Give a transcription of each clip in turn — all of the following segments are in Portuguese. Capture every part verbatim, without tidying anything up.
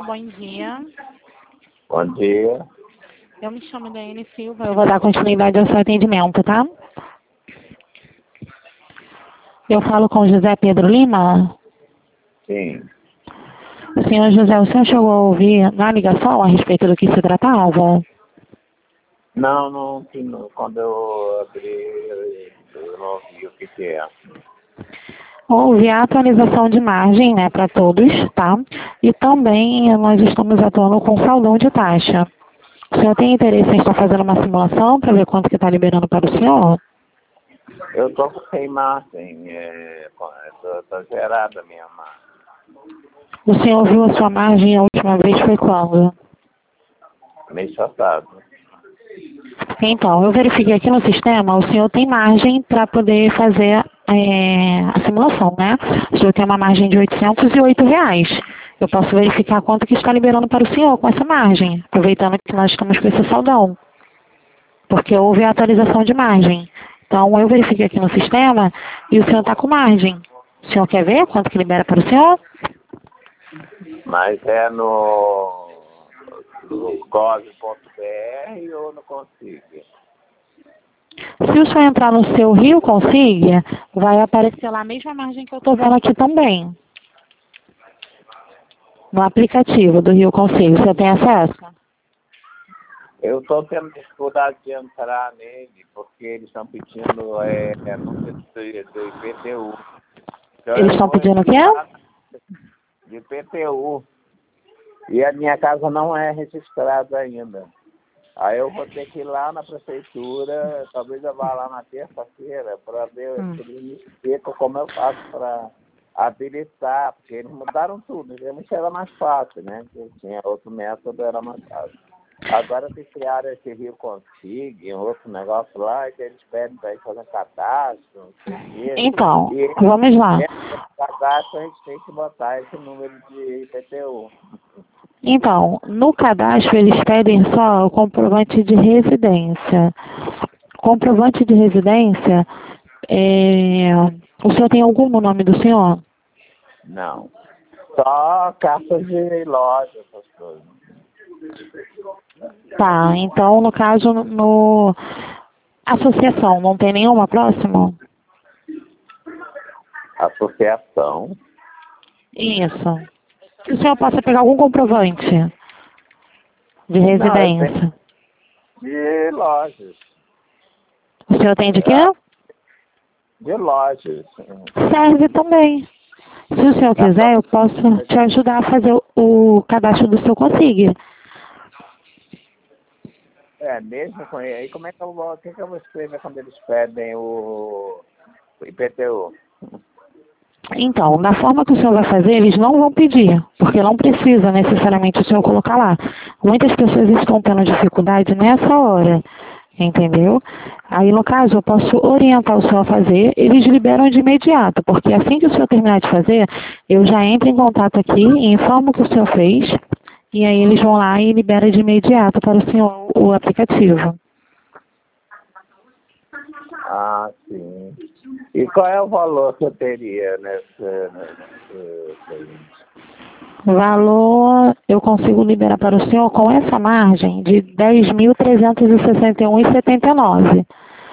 bom dia. Bom dia. Eu me chamo Daiane Silva, eu vou dar continuidade ao seu atendimento, tá? Eu falo com o José Pedro Lima. Sim. Senhor José, o senhor chegou a ouvir na ligação a respeito do que se tratava? Não, não, não. Quando eu abri, eu não vi o que que é. Houve a atualização de margem, né, para todos, tá? E também nós estamos atuando com saldão de taxa. O senhor tem interesse em estar fazendo uma simulação para ver quanto que está liberando para o senhor? Eu tô sem margem, é, tô, tô zerada a minha margem. O senhor viu a sua margem a última vez foi quando? Mês passado. Então, eu verifiquei aqui no sistema, o senhor tem margem para poder fazer é, a simulação, né? O senhor tem uma margem de oitocentos e oito reais. Eu posso verificar quanto que está liberando para o senhor com essa margem, aproveitando que nós estamos com esse saldão. Porque houve a atualização de margem. Então, eu verifiquei aqui no sistema e o senhor está com margem. O senhor quer ver quanto que libera para o senhor? Mas é no, no gov ponto br ou no Consiga? Se o senhor entrar no seu Rio Consiga, vai aparecer lá a mesma margem que eu estou vendo aqui também. No aplicativo do Rio Consiga, você tem acesso? Eu estou tendo dificuldade de entrar nele, porque eles estão pedindo é, é número do, do I P T U. Então, Eles estão pedindo o quê? De I P T U. E a minha casa não é registrada ainda. Aí eu vou ter que ir lá na prefeitura, talvez eu vá lá na terça-feira, para ver Hum. se eles me explicam como eu faço para habilitar, porque eles mudaram tudo. Antigamente era mais fácil, né? Porque tinha outro método, era mais fácil. Agora que criaram esse Rio Consiga, outro negócio lá, que eles pedem para ir fazer cadastro, não sei o quê. Então, E vamos lá. nesse cadastro a gente tem que botar esse número de I P T U. Então, no cadastro eles pedem só o comprovante de residência. Comprovante de residência, é... o senhor tem algum no nome do senhor? Não. Só cartas de loja, essas coisas. Tá, então no caso, no... associação, não tem nenhuma próxima? Associação. Isso. Que o senhor possa pegar algum comprovante de residência. Não, de lojas. O senhor tem de quê? De lojas. Serve também. Se o senhor quiser, eu posso te ajudar a fazer o, o cadastro do seu Consiga. É, mesmo com ele. Aí como é que eu vou, o que, que eu vou escrever quando eles pedem o, o I P T U? Então, da forma que o senhor vai fazer, eles não vão pedir, porque não precisa necessariamente o senhor colocar lá. Muitas pessoas estão tendo dificuldade nessa hora, entendeu? Aí, no caso, eu posso orientar o senhor a fazer, eles liberam de imediato, porque assim que o senhor terminar de fazer, eu já entro em contato aqui e informo o que o senhor fez, e aí eles vão lá e liberam de imediato para o senhor o aplicativo. Ah, sim. E qual é o valor que eu teria nesse... nesse... Valor, eu consigo liberar para o senhor com essa margem de dez mil trezentos e sessenta e um reais e setenta e nove centavos.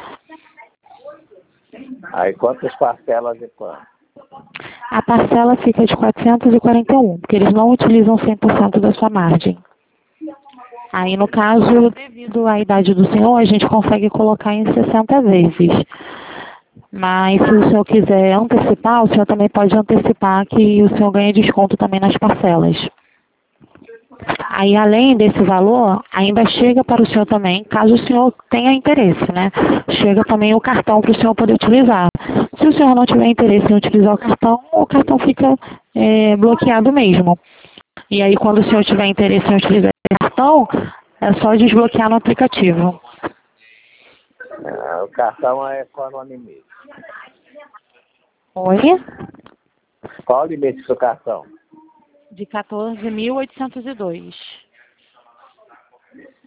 Aí quantas parcelas de quanto? A parcela fica de quatrocentos e quarenta e um, porque eles não utilizam cem por cento da sua margem. Aí, no caso, devido à idade do senhor, a gente consegue colocar em sessenta vezes. Mas se o senhor quiser antecipar, o senhor também pode antecipar que o senhor ganha desconto também nas parcelas. Aí, além desse valor, ainda chega para o senhor também, caso o senhor tenha interesse, né? Chega também o cartão para o senhor poder utilizar. Se o senhor não tiver interesse em utilizar o cartão, o cartão fica é, bloqueado mesmo. E aí, quando o senhor tiver interesse em utilizar esse cartão, é só desbloquear no aplicativo. Ah, o cartão é qual o limite? Oi? Qual o limite do cartão? De quatorze mil oitocentos e dois.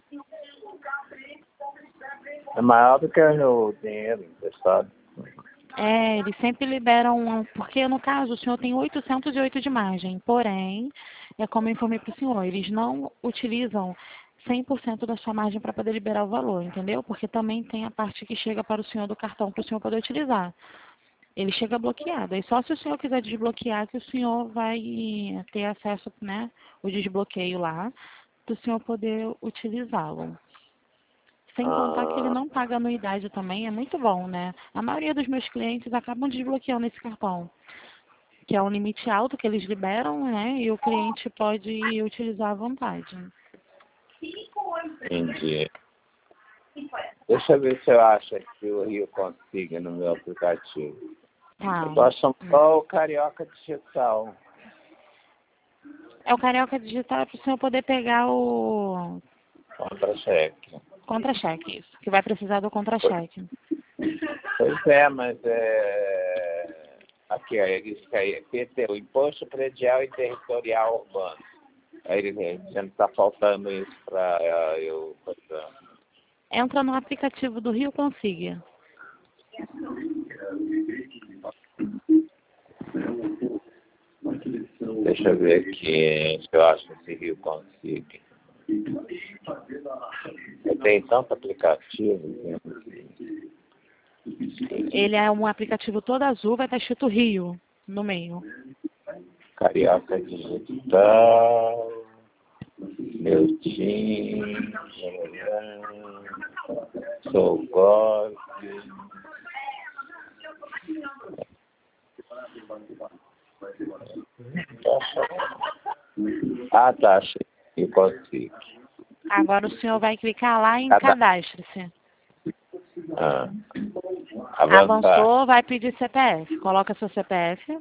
É maior do que o dinheiro emprestado. É, eles sempre liberam, porque no caso o senhor tem oitocentos e oito de margem, porém, é como eu informei para o senhor, eles não utilizam cem por cento da sua margem para poder liberar o valor, entendeu? Porque também tem a parte que chega para o senhor do cartão para o senhor poder utilizar. Ele chega bloqueado, aí só se o senhor quiser desbloquear que o senhor vai ter acesso, né, o desbloqueio lá, para o senhor poder utilizá-lo. Sem contar que ele Ah, não paga anuidade também, é muito bom, né? A maioria dos meus clientes acabam desbloqueando esse cartão, que é um limite alto que eles liberam, né? E o cliente pode utilizar à vontade. entendi. Deixa eu ver se eu acho aqui o Rio Consiga no meu aplicativo. Tá. Eu tô achando só o Carioca Digital. É o Carioca Digital para o senhor poder pegar o Contra-cheque. contra-cheque, isso. Que vai precisar do contra-cheque. Pois é, mas é... Aqui, ó, ele diz que aí, P T U, Imposto Predial e Territorial Urbano. Aí ele dizendo que está faltando isso para eu... Pra... Entra no aplicativo do Rio Consiga. Deixa eu ver aqui se eu acho esse Rio Consiga. Tem tanto aplicativo. Né? Ele é um aplicativo todo azul, vai estar escrito Rio no meio. Carioca Digital, meu time, sou golpe. Ah, tá, achei que consigo. Agora o senhor vai clicar lá em Cada... cadastre-se. Ah, avançou, vai pedir C P F. Coloca seu C P F.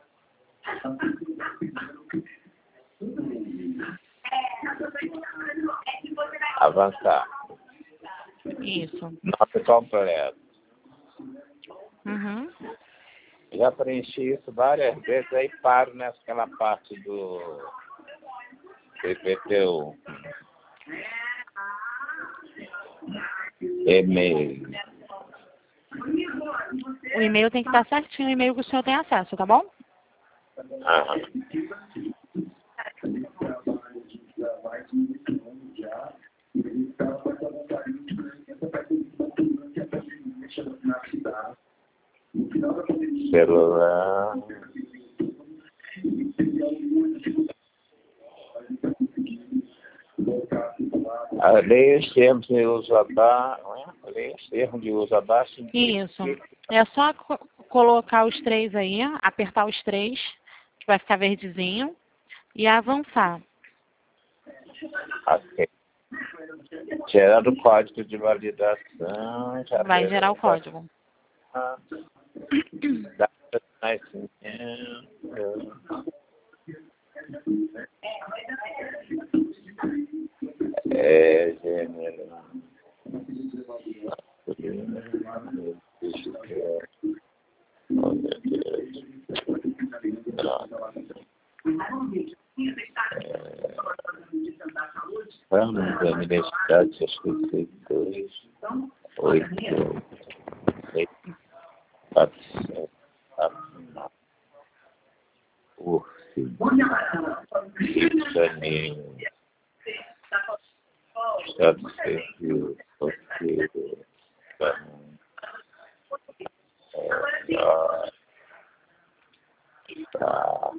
Avançar. Isso. Nome completo. Uhum. Já preenchi isso várias vezes, aí paro naquela parte do I P T U. E-mail. O e-mail tem que estar certinho, o e-mail que o senhor tem acesso, tá bom? Aham. Celular. A lei os termos de uso abaixo. A lei os termos de uso abaixo. Isso. É só co colocar os três aí, apertar os três, que vai ficar verdezinho, e avançar. Ok. Gerando o código de validação. Já vai gerar o código. Data de nascimento. É, gênero. Oh, meu Deus. Vamos da universidade, acho que foi dois, oito, oito, quatro, sete, quatro, nove. Urso. Rio de Janeiro. Estado Civil, Roteiro, tá,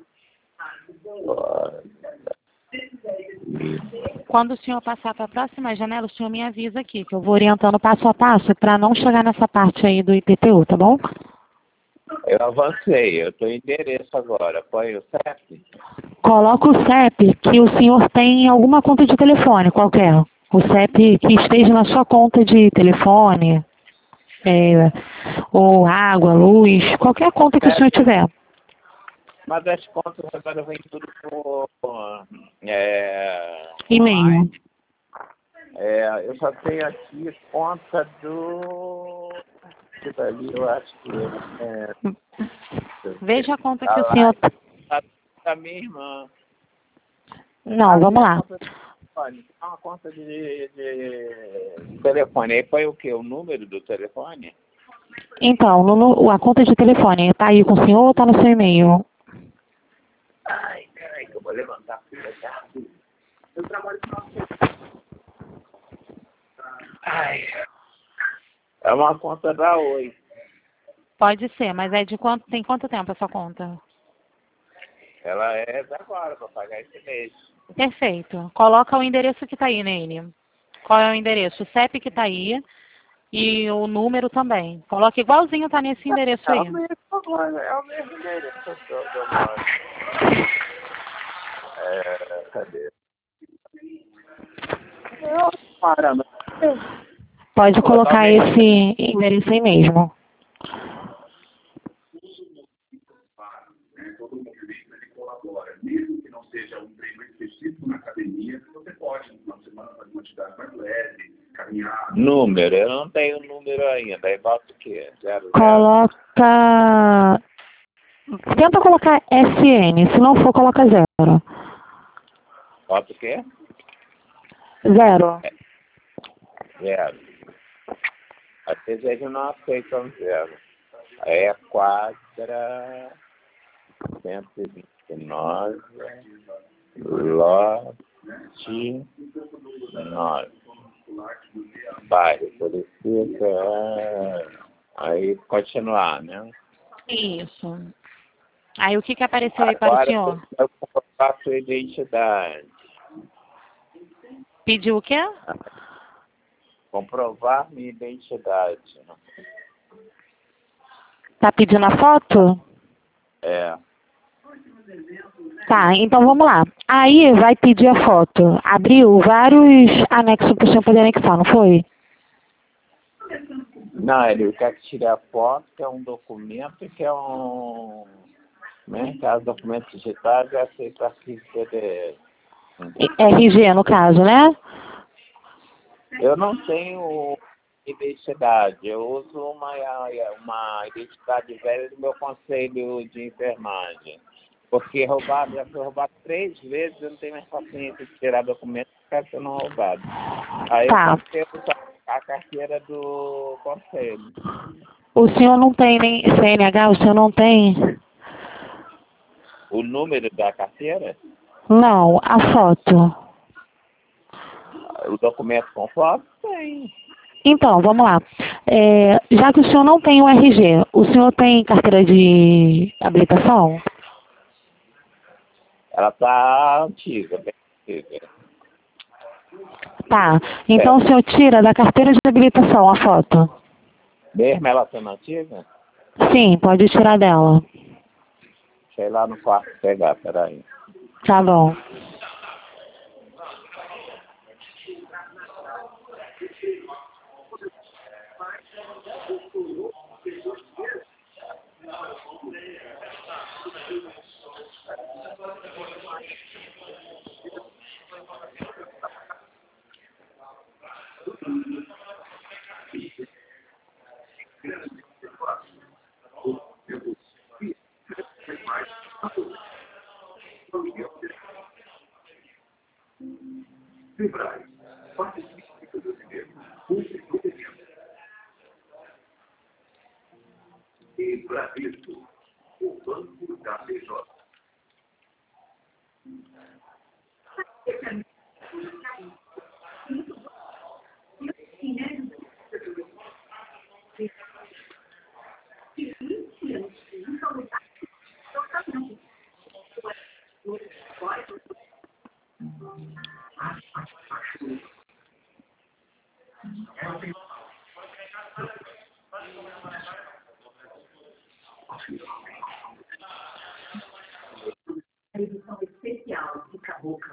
Quando o senhor passar para a próxima janela, o senhor me avisa aqui, que eu vou orientando passo a passo para não chegar nessa parte aí do I P T U, tá bom? Eu avancei, eu estou em endereço agora. Põe o C E P? Coloca o C E P que o senhor tem em alguma conta de telefone, qualquer. O C E P que esteja na sua conta de telefone, é, ou água, luz, qualquer conta que o senhor tiver. Mas as contas agora vem tudo por é, e-mail. É, eu só tenho aqui conta do... Que dali eu acho que... É, Veja a conta que a o senhor... Da, da minha irmã. Não, vamos lá. É uma conta de, de telefone. Aí põe o quê? O número do telefone? Então, no, no- a conta de telefone tá aí com o senhor ou tá no seu e-mail? Ai, peraí que eu vou levantar a filha, tá? Eu trabalho com Ai. É uma conta da Oi. Pode ser, mas é de quanto, tem quanto tempo essa conta? Ela é de agora, para pagar esse mês. Perfeito. Coloca o endereço que tá aí nele. Qual é o endereço? O C E P que tá aí e o número também. Coloca igualzinho tá nesse endereço É aí. o mesmo, é o mesmo endereço que eu eu moro. É, cadê? Eu, caramba. Pode Vou botar o colocar mesmo. esse endereço aí mesmo. Todo o movimento ele colabora, mesmo que não seja um treino específico na academia, você pode, na semana, fazer uma atividade mais leve, caminhar. Número, eu não tenho número ainda. Aí bota o quê? Zero, zero. Coloca... Tenta colocar S N, se não for, coloca zero. Bota o quê? Zero. Zero. Às vezes eles não aceitam zero. Aí é quadra cento e vinte e nove lote nove. Bairro Solicita. Aí continuar, né? Isso. Aí o que que apareceu aí para o Agora senhor? eu vou comprovar a sua identidade. Pediu o quê? Comprovar minha identidade. Tá pedindo a foto? É. Tá, então vamos lá. Aí vai pedir a foto. Abriu vários anexos para o senhor poder anexar, não foi? Não, ele quer que tire a foto, que é um documento, que é um... Né? Que é os documentos digitais e aceita arquivo P D F. R G, no caso, né? Eu não tenho identidade, eu uso uma, uma identidade velha do meu conselho de enfermagem. Porque roubado, já foi roubado três vezes, eu não tenho mais paciência de tirar documento para ficar sendo roubado. Aí eu Tá. passei a carteira do conselho. O senhor não tem nem C N H? O senhor não tem? O número da carteira? Não, a foto. O documento com foto? Tem. Então, vamos lá. É, já que o senhor não tem o R G, o senhor tem carteira de habilitação? Ela está antiga, bem antiga. Tá. Então o senhor tira da carteira de habilitação a foto? Mesmo ela sendo antiga? Sim, pode tirar dela. Deixa eu ir lá no quarto pegar, peraí. Tá bom. Febrais, participe do brasileiro. E Bradesco, o banco da B J. Edição especial de Cabocla.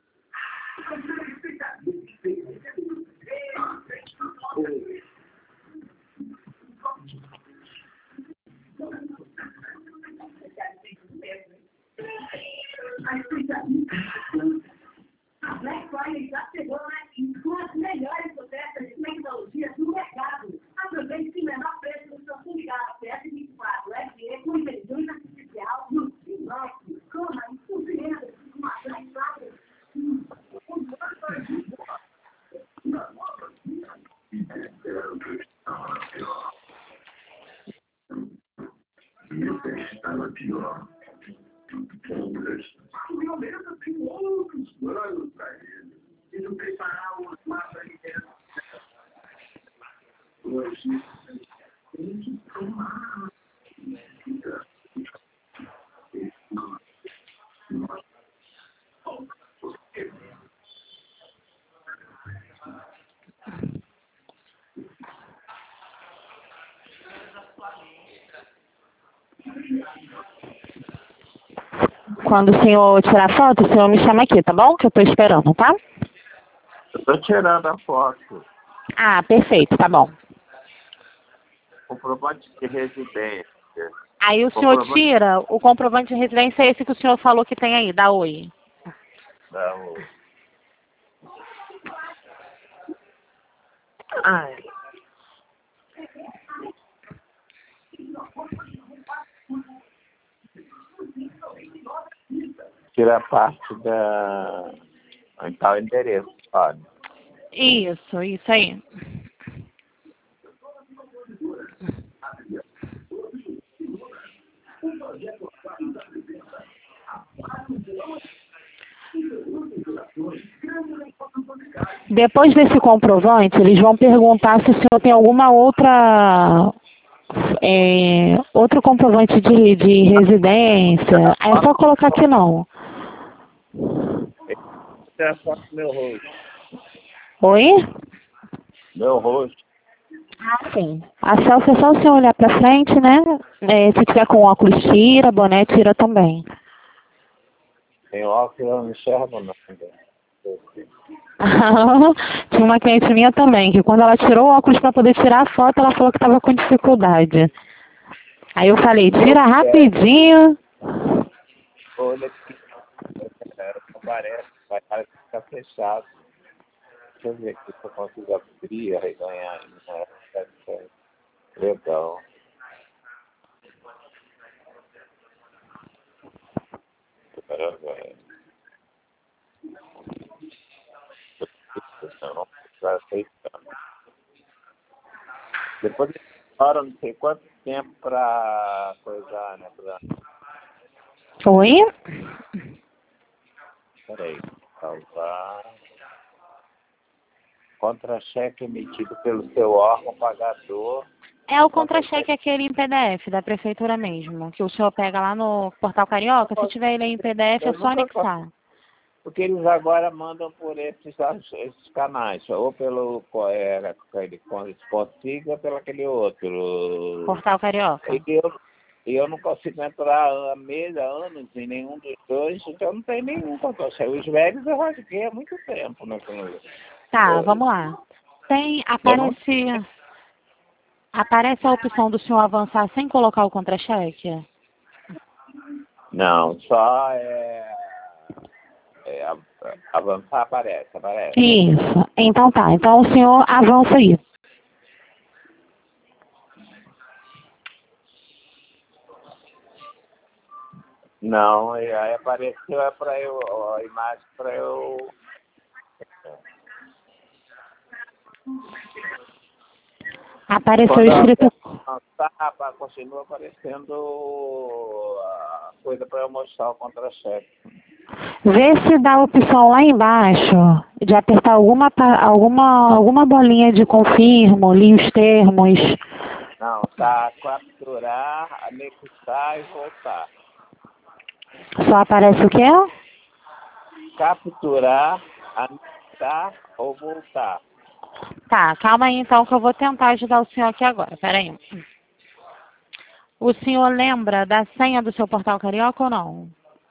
A Black Friday já chegou, né? E com as melhores ofertas de tecnologia do mercado. Aproveite sem menor preço no Samsung Galaxy S vinte e quatro F E com inteligência artificial no T-Max. Coma e surpreenda com uma Black Friday. Quando o senhor tirar foto, o senhor me chama aqui, tá bom? Que eu tô esperando, tá? Eu tô tirando a foto. Ah, perfeito, tá bom. Comprovante de residência. Aí o senhor tira o comprovante de residência, é esse que o senhor falou que tem aí, da Oi. Não. Ai. Tira a parte da... Então, o endereço, pode. Isso, isso aí. Depois desse comprovante, eles vão perguntar se o senhor tem alguma outra... É, outro comprovante de, de residência. É só colocar que não. Tira a foto do meu rosto. Oi? Meu rosto. Ah, sim. A selfie é só o senhor olhar pra frente, né? É, se tiver com óculos, tira, boné, tira também. Tem óculos, eu não enxergo nada. Tinha uma cliente minha também, que quando ela tirou o óculos para poder tirar a foto, ela falou que estava com dificuldade. Aí eu falei, tira rapidinho. Olha aqui. Parece, vai parece que ficar fechado. Deixa eu ver aqui se eu consigo abrir, arreganhar. Legal. Depois demora não sei quanto tempo para coisar, né? Pra... Oi? Peraí. Salvar. Contra-cheque emitido pelo seu órgão pagador. É o contra-cheque aquele em P D F da prefeitura mesmo, que o senhor pega lá no Portal Carioca, se tiver ele aí em P D F é só anexar. Porque eles agora mandam por esses, esses canais, ou pelo é, aquele Consiga ou pelo aquele outro. Portal Carioca. E eu, eu não consigo entrar há meses, há anos em nenhum dos dois, então não tem nenhum contra-cheque. Os velhos eu rasguei há muito tempo, né? Tá, vamos lá. Tem, aparece, aparece a opção do senhor avançar sem colocar o contra-cheque? Não, só é... É, avançar aparece, aparece. Isso. Então tá. Então o senhor avança aí. Não, aí apareceu é para eu, a imagem para eu. Apareceu escrito. Avançar, continua aparecendo a coisa para eu mostrar o contra-cheque. Vê se dá a opção lá embaixo de apertar alguma, alguma, alguma bolinha de confirmo, li os termos. Não, tá capturar, anexar e voltar. Só aparece o quê? Capturar, anexar ou voltar. Tá, calma aí então que eu vou tentar ajudar o senhor aqui agora. Pera aí. O senhor lembra da senha do seu Portal Carioca ou não?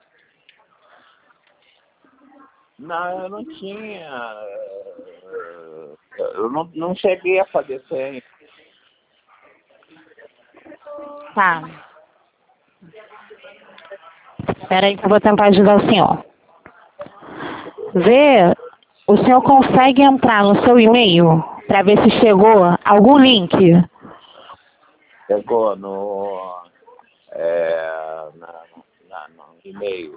Não, eu não tinha. Eu não, não cheguei a fazer senha. Tá. Espera aí que eu vou tentar ajudar o senhor. Vê, o senhor consegue entrar no seu e-mail para ver se chegou algum link? Chegou no, é, na, na, no e-mail.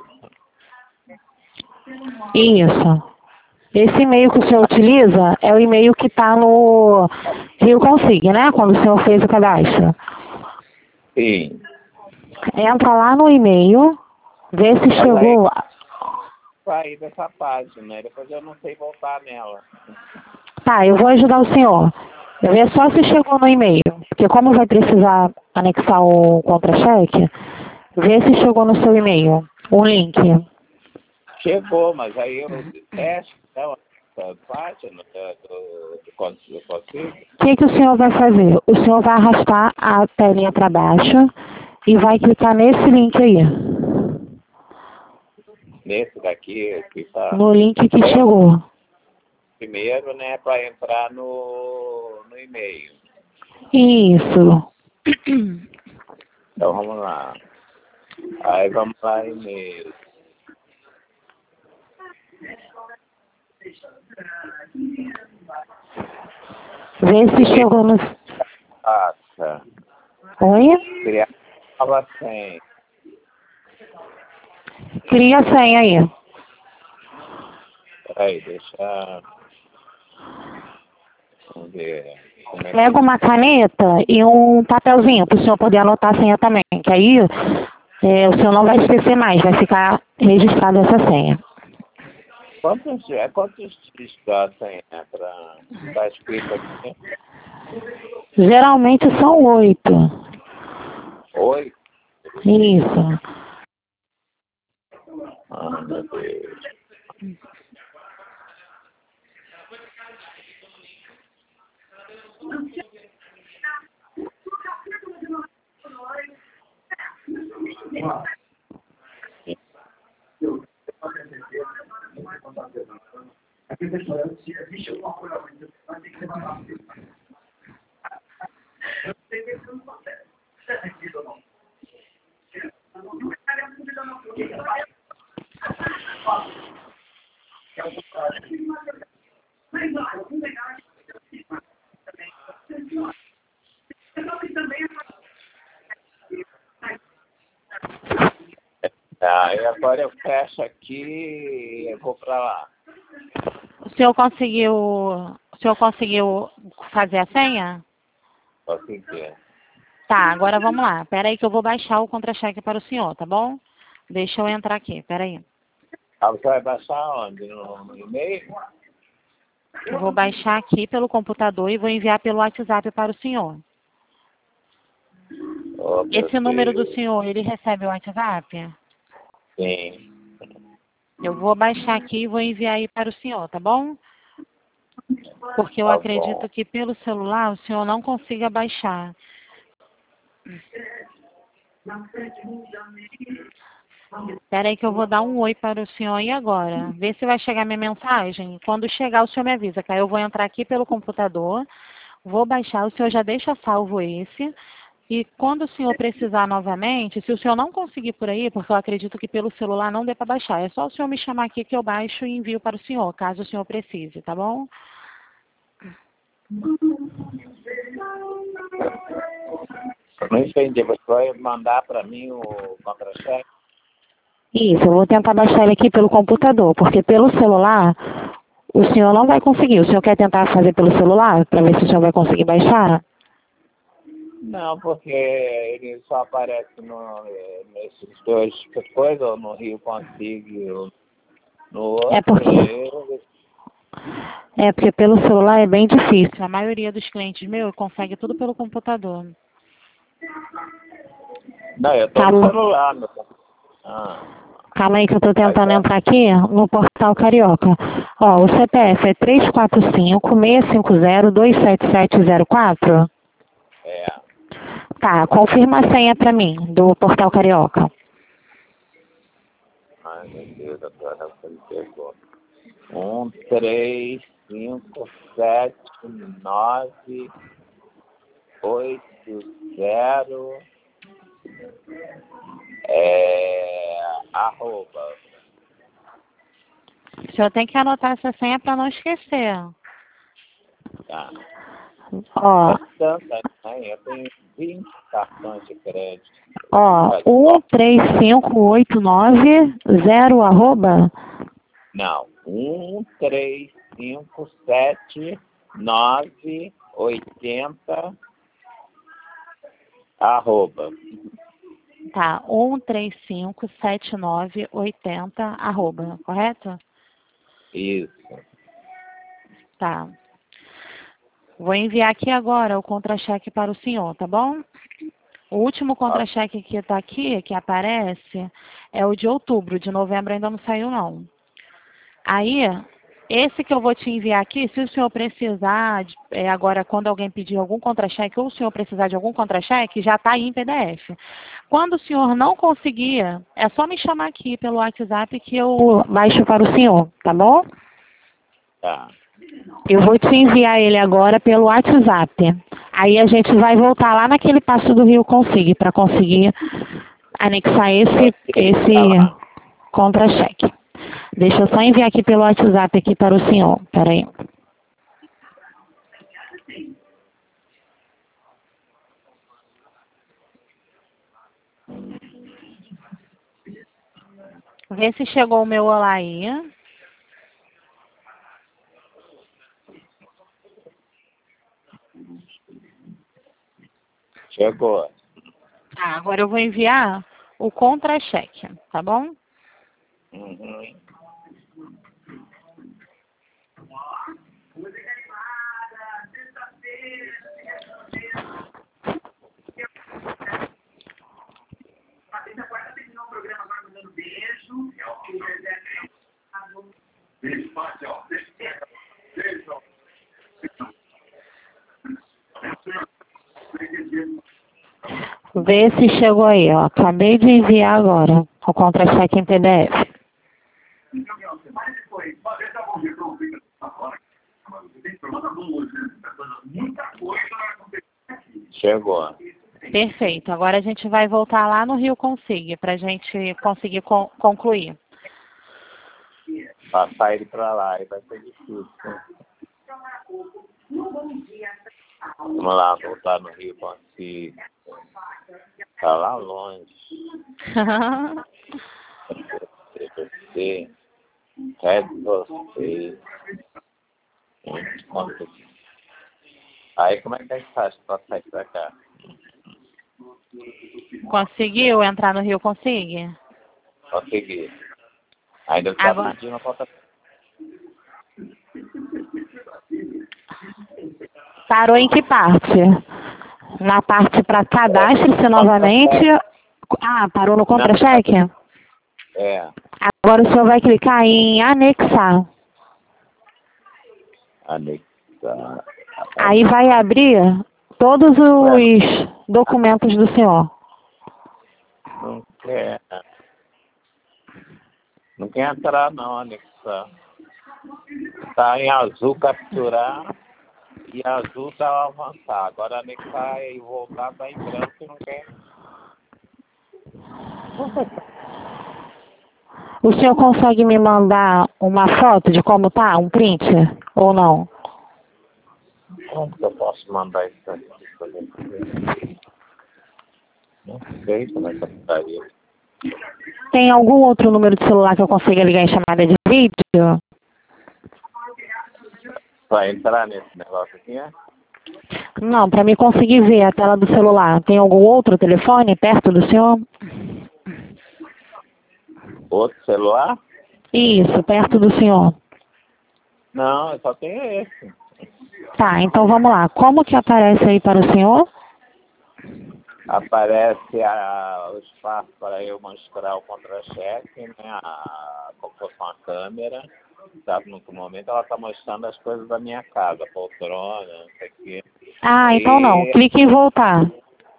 Isso. Esse e-mail que o senhor utiliza é o e-mail que está no Rio Consig, né? Quando o senhor fez o cadastro. Sim. Entra lá no e-mail, vê se Mas chegou. aí, sair dessa página, depois eu não sei voltar nela. Tá, eu vou ajudar o senhor. Vê só se chegou no e-mail. Porque como vai precisar anexar o contra-cheque, vê se chegou no seu e-mail o link. Chegou, mas aí eu fecho então, essa página do, do, do consigo. O que, que o senhor vai fazer? O senhor vai arrastar a telinha para baixo e vai clicar nesse link aí. Nesse daqui, que tá. No link que Aí, chegou. primeiro, né, para entrar no, no e-mail. Isso. Então vamos lá. Aí vamos lá, e-mail. Vê se chegou no... Passa. Oi? Criar nova senha. Cria a senha aí. Peraí, deixa... Vamos ver. Como é que... Pega uma caneta e um papelzinho para o senhor poder anotar a senha também. Que aí é, o senhor não vai esquecer mais, vai ficar registrada essa senha. Quantos, é, quantos dígitos a senha para estar escrito aqui? Geralmente são oito. Oito? Isso. Ah, meu Deus. Tá, e agora eu fecho aqui e eu vou para lá. O senhor conseguiu, o senhor conseguiu fazer a senha? Consegui. Tá, agora vamos lá. Pera aí que eu vou baixar o contra-cheque para o senhor, tá bom? Deixa eu entrar aqui, pera aí. Ah, você vai baixar onde? No, no e-mail? Eu vou baixar aqui pelo computador e vou enviar pelo WhatsApp para o senhor. Oh, meu Esse número do Deus. senhor, ele recebe o WhatsApp? Sim. Eu vou baixar aqui e vou enviar aí para o senhor, tá bom? Porque eu Tá acredito bom. que pelo celular o senhor não consiga baixar. Espera aí que eu vou dar um oi para o senhor aí agora. Vê se vai chegar minha mensagem. Quando chegar, o senhor me avisa, que aí eu vou entrar aqui pelo computador, vou baixar, o senhor já deixa salvo esse. E quando o senhor precisar novamente, se o senhor não conseguir por aí, porque eu acredito que pelo celular não dê para baixar, é só o senhor me chamar aqui que eu baixo e envio para o senhor, caso o senhor precise, tá bom? Eu não entendi. Você vai mandar para mim o contra-cheque? Isso, eu vou tentar baixar ele aqui pelo computador, porque pelo celular o senhor não vai conseguir. O senhor quer tentar fazer pelo celular, para ver se o senhor vai conseguir baixar? Não, porque ele só aparece no, nesses dois coisas, no Rio Consigo, no outro. É porque... Eu... É porque pelo celular é bem difícil. A maioria dos clientes meus consegue tudo pelo computador. Não, eu tô Calma. no celular. Meu... Ah. Calma aí que eu tô tentando é... entrar aqui no portal Carioca. Ó, o C P F é três quatro cinco, seis cinco zero, dois sete sete zero quatro? É. Tá, confirma a senha pra mim do portal Carioca. Ai, meu Deus, agora você me pegou. Um, três, cinco, sete, nove, oito, zero, é, arroba. O senhor tem que anotar essa senha para não esquecer. Tá. Ó, É tanta, né? Eu tenho vinte cartões de crédito. ó, um três cinco oito nove zero arroba? Não, um, três, cinco, sete, nove, oitenta, arroba. Tá, um três cinco sete nove oito zero, arroba, correto? Isso. Tá. Vou enviar aqui agora o contra-cheque para o senhor, tá bom? O último contra-cheque que está aqui, que aparece, é o de outubro. De novembro ainda não saiu, não. Aí, esse que eu vou te enviar aqui, se o senhor precisar, é, agora quando alguém pedir algum contra-cheque, ou o senhor precisar de algum contra-cheque, já está aí em P D F. Quando o senhor não conseguir, é só me chamar aqui pelo WhatsApp que eu baixo para o senhor, tá bom? Tá. Eu vou te enviar ele agora pelo WhatsApp. Aí a gente vai voltar lá naquele Passo do Rio Consigue para conseguir anexar esse, esse contra-cheque. Deixa eu só enviar aqui pelo WhatsApp aqui para o senhor. Espera aí. Vê se chegou o meu olá aí. Chegou. Ah, agora eu vou enviar o contra-cheque, tá bom? Uhum. Vê se chegou aí, ó. Acabei de enviar agora o contra-cheque em P D F. Chegou. Perfeito. Agora a gente vai voltar lá no Rio Consigue para a gente conseguir con concluir. Passar ele para lá, aí vai ser difícil. Vamos lá, voltar no Rio Consigo. Tá lá longe. Você, é de você. Aí como é que a gente faz para sair pra cá? Conseguiu entrar no Rio Consigue? Consegui. Ainda está Agora... pedindo a conta. Parou em que parte? Na parte para cadastre-se novamente. Ah, parou no contra-cheque? É. Agora o senhor vai clicar em anexar. Anexar. Aí vai abrir todos os documentos do senhor. Não quer. Não quer entrar não, anexar. Tá em azul capturar e azul tá avançar. Agora anexar e voltar tá em branco e não quer. O senhor consegue me mandar uma foto de como tá? Um print? Ou não? Como que eu posso mandar isso aqui? Não sei como é que eu faria. Tem algum outro número de celular que eu consiga ligar em chamada de vídeo? Vai entrar nesse negócio aqui, é? Não, para me conseguir ver a tela do celular. Tem algum outro telefone perto do senhor? Outro celular? Isso, perto do senhor. Não, eu só tenho esse. Tá, então vamos lá. Como que aparece aí para o senhor? Aparece a, o espaço para eu mostrar o contra-cheque, né? A, como se fosse uma câmera. Sabe, no momento ela está mostrando as coisas da minha casa, poltrona, não sei o quê. Ah, e, então não. Clique em voltar.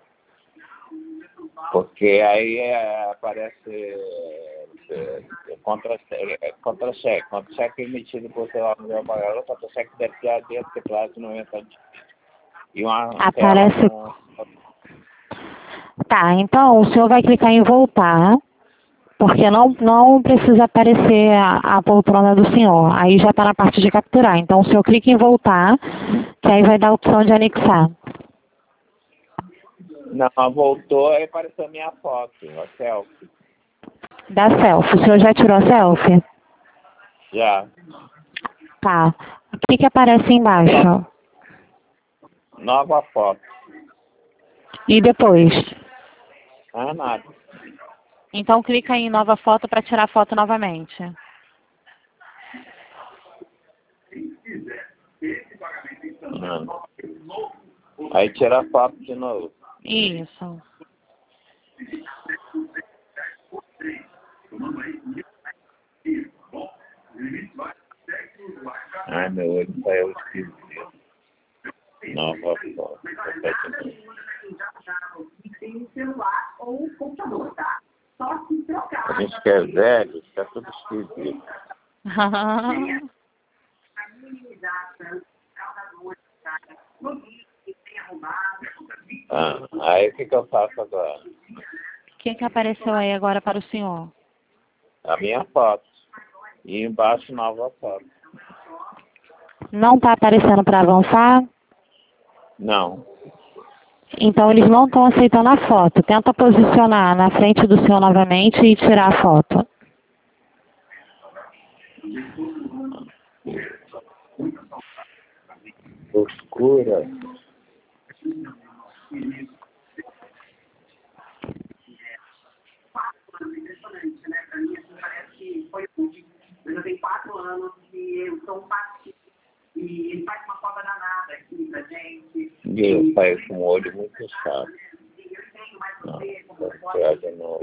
Porque aí é, aparece é, contra-cheque, contra-cheque, contra-cheque emitido por celular no meu pagador, contra-cheque deve ter dentro do teclado de noventa e uma Aparece. tela com... Tá, então o senhor vai clicar em voltar, porque não, não precisa aparecer a, a poltrona do senhor. Aí já está na parte de capturar. Então o senhor clica em voltar, que aí vai dar a opção de anexar. Não, voltou e apareceu a minha foto, a selfie. Da selfie. O senhor já tirou a selfie? Já. Tá. O que que aparece embaixo? Nova foto. E depois? Ah, nada. Então clica em nova foto para tirar a foto novamente. Hum. Aí tira a foto de novo. Isso. Ai, meu olho saiu esquisito. Nova foto. A gente que é velho, fica tudo esquisito. Ah, aí o que, que eu faço agora? O que, que apareceu aí agora para o senhor? A minha foto. E embaixo nova foto. Não está aparecendo para avançar? Não. Então eles não estão aceitando a foto. Tenta posicionar na frente do senhor novamente e tirar a foto. Oscura. Eu tenho quatro anos e eu sou um partido. E ele faz uma foto danada aqui pra gente. Meu pai com um olho muito chato. Não, vai de novo.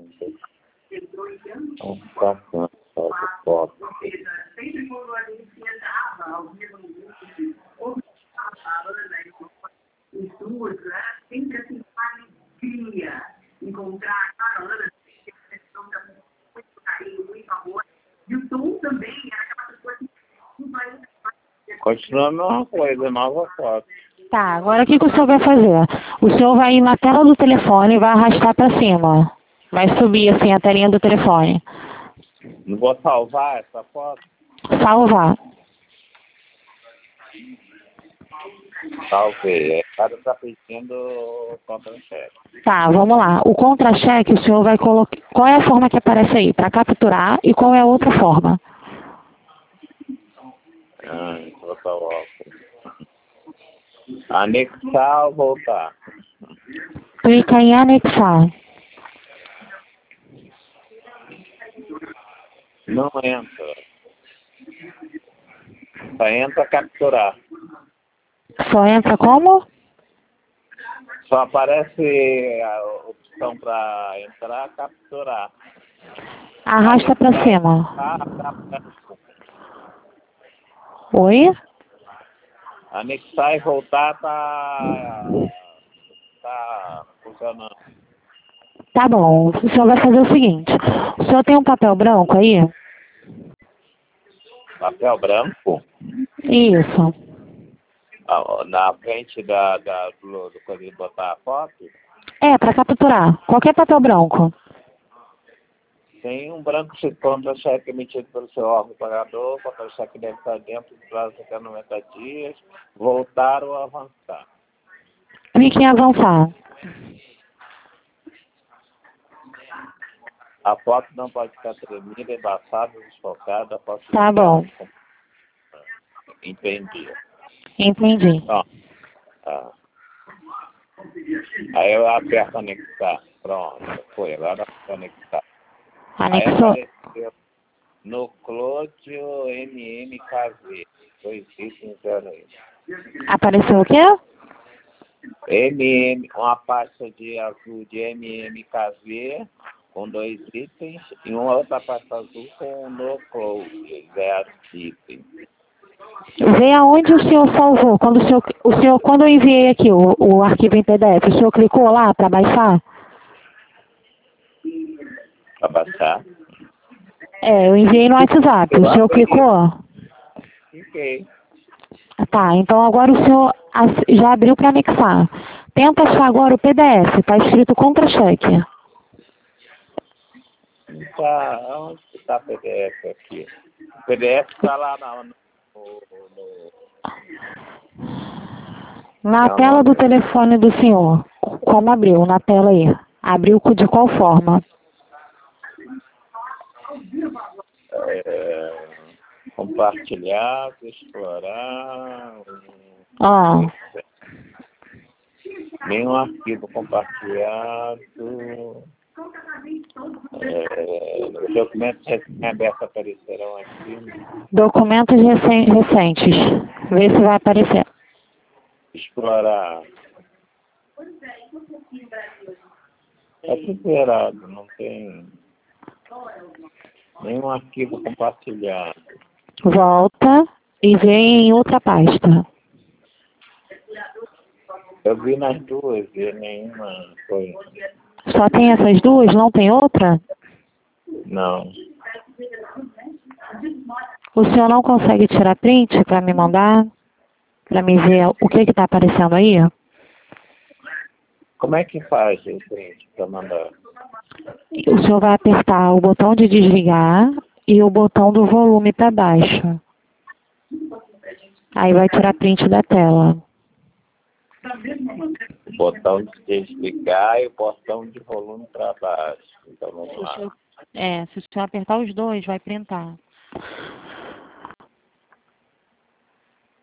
Não tá passando só de foto. Sempre quando a gente entrava ao vivo no vídeo, ou falando, né, em suas, né, sempre assim, uma alegria encontrar a Ana, que é muito carinho, muito amor. E o Tom também era aquela pessoa que não vai. Continua a mesma coisa, nova foto. Tá, agora o que, que o senhor vai fazer? O senhor vai ir na tela do telefone e vai arrastar para cima. Vai subir assim a telinha do telefone. Não vou salvar essa foto? Salvar. Salvei. O cara tá pedindo contra-cheque. Tá, vamos lá. O contra-cheque o senhor vai colocar... Qual é a forma que aparece aí? Para capturar e qual é a outra forma? Ah, vou botar o óculos. Anexar ou voltar? Clica em anexar. Não entra. Só entra capturar. Só entra como? Só aparece a opção para entrar, capturar. Arrasta para cima. Ah, tá branco. Oi? Anexar e voltar tá, tá funcionando. Tá bom. O senhor vai fazer o seguinte. O senhor tem um papel branco aí? Papel branco? Isso. Ah, na frente da, da, do, do coisa de botar a foto? É, para capturar. Qualquer papel branco. Tem um branco de contra-cheque emitido pelo seu órgão pagador, contra-cheque deve estar dentro do prazo de até noventa dias, voltar ou avançar. Clique em avançar. A foto não pode ficar tremida, embaçada, desfocada. Pode Tá bom. Entendi. Entendi. Ó, tá. Aí eu aperto anexar. Pronto, foi. Agora conectar. Anexou? Aí apareceu no Clódio M M K V. Dois itens zero aí. Apareceu o quê? M M, uma pasta de azul de M M K V com dois itens e uma outra pasta azul com no Clódio, zero itens. Vê aonde o senhor salvou. Quando o senhor, o senhor, quando eu enviei aqui o, o arquivo em P D F, o senhor clicou lá para baixar? Para baixar? É, eu enviei no WhatsApp. O senhor clicou? Cliquei. Tá, então agora o senhor já abriu para anexar. Tenta achar agora o P D F. Está escrito contra-cheque. Tá, onde está o P D F aqui? O P D F está lá na, no, no... Na Não, tela não. do telefone do senhor. Como abriu? Na tela aí. Abriu de qual forma? É, compartilhar, explorar. Ah. Nenhum arquivo compartilhado. É, os documentos recém-abertos aparecerão aqui. Né? Documentos recen recentes. Vê se vai aparecer. Explorar. É tudo zerado, não tem nenhum arquivo compartilhado. Volta e vê em outra pasta. Eu vi nas duas e nenhuma foi. Só tem essas duas? Não tem outra? Não. O senhor não consegue tirar print para me mandar? Para me ver o que está aparecendo aí? Como é que faz o print para mandar? O senhor vai apertar o botão de desligar e o botão do volume para baixo. Aí vai tirar print da tela. O botão de desligar e o botão de volume para baixo. Então vamos lá. É, se o senhor apertar os dois, vai printar.